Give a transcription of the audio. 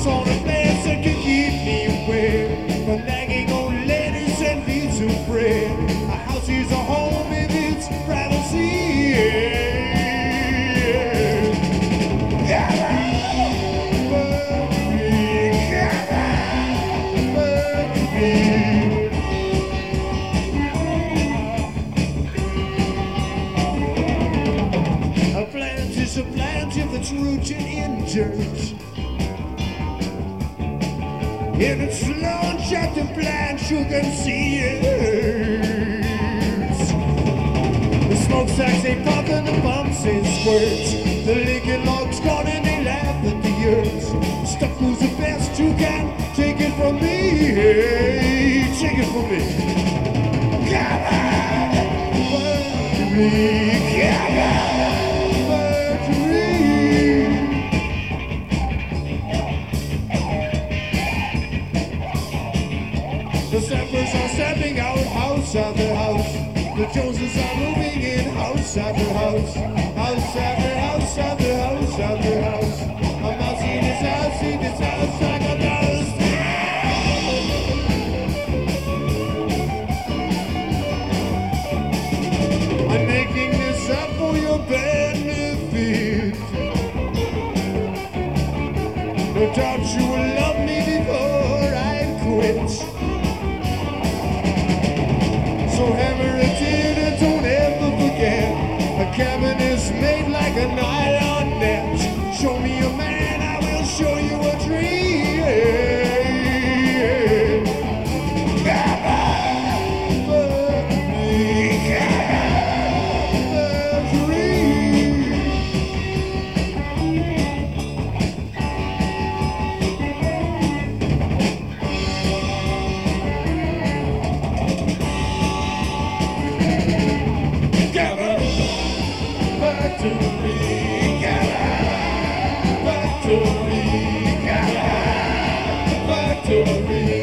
on a place that can keep me away from nagging old ladies and leaves of bread. A house is a home in its privacy. A plant is a plant if it's rooted in dirt. In its launch at the plant you can see it. The smokestacks they pop and the pumps they squirt. The Lincoln logs gone and they laugh at the earth. Stuff who's the best you can take it from me. Take it from me. Come on, Mercury, come on, Mercury. The steppers are stepping out, house after house. The Joneses are moving in, house after house. House after house after house after house. I'm not seeing this house like a mouse. I'm making this up for your benefit. No doubt you will love me before I quit. So hammer it in and don't ever forget. A cabin is made like a nylon net. Show me a man, I will show you a dream. Come on, Mercury, come on, Victory, victory, victory.